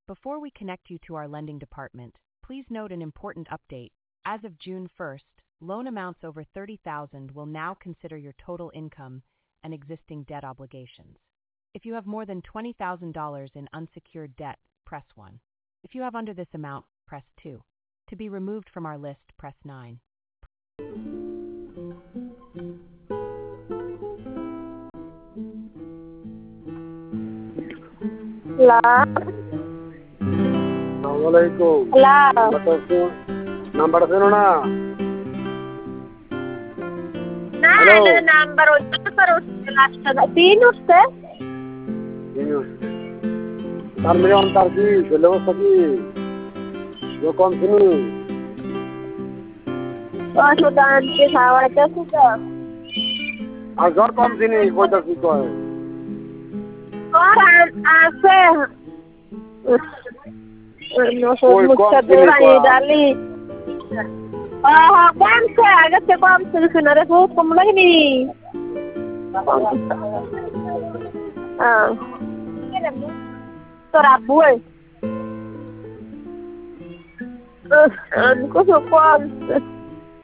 Before we connect you to our lending department, please note an important update. As of June 1st, loan amounts over $30,000 will now consider your total income and existing debt obligations. If you have more than $20,000 in unsecured debt, press 1. If you have under this amount, press 2. To be removed from our list, press 9. Hello. Assalamualaikum. Hello. Number sino na? Nah, Hello. number sino usted? Sino? Sir, मेरे अंतर की syllabus की जो कौन सी नहीं? Sudah nanti sahaja sudah. अगर कौन सी नहीं कोई तो सीखो है. Orang asing. No Oi, sono quanti mucciadora ne qua? da lì. Quanto è? Che quanto di finire su come lagi? Serabu. Aku suka.